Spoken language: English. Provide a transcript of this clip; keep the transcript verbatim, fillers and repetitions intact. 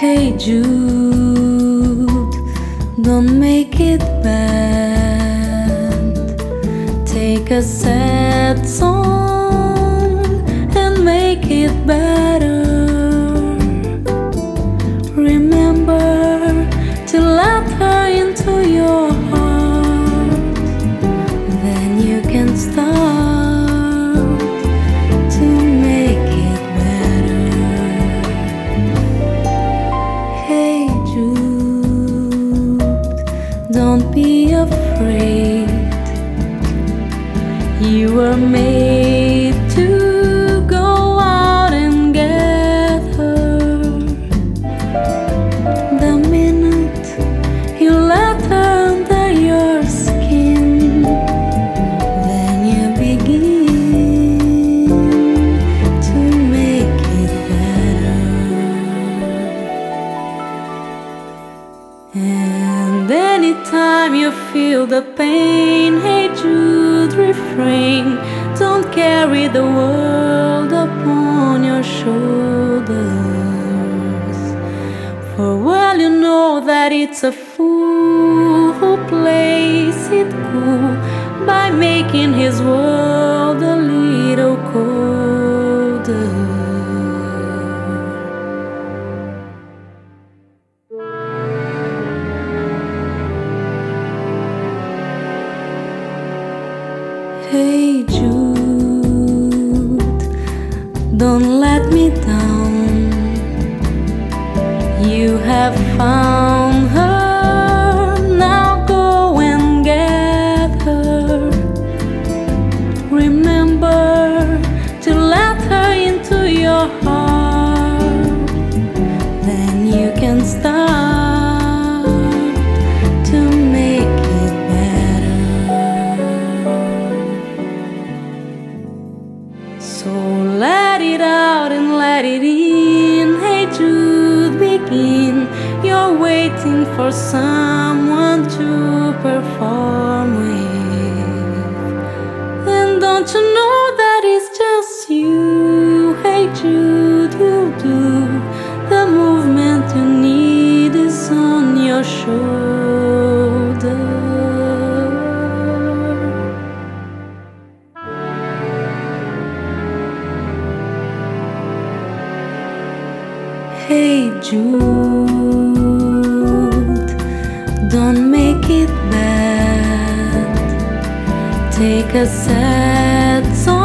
Hey Jude, don't make it bad. Take a sad song and make it better. Remember to let her into your heart. Then you can start to make it better. Hey Jude, don't be afraid. You were made to go out and get her. The minute you let her under your skin, then you begin to make it better. And anytime you feel the pain, hey Jude, refrain. Don't carry the world upon your shoulders. For well you know that it's a fool who plays it cool by making his world a little colder. Hey Jude, don't let me down. You have found her, now go and get her. Remember to let her into your heart. Then you can start to make it better. So let it out and let it in. Hey Jude, begin. You're waiting for someone to perform with. And don't you know that it's just you? Hey Jude, you'll do. The movement you need is on your shoulder. Hey Jude, don't make it bad. Take a sad song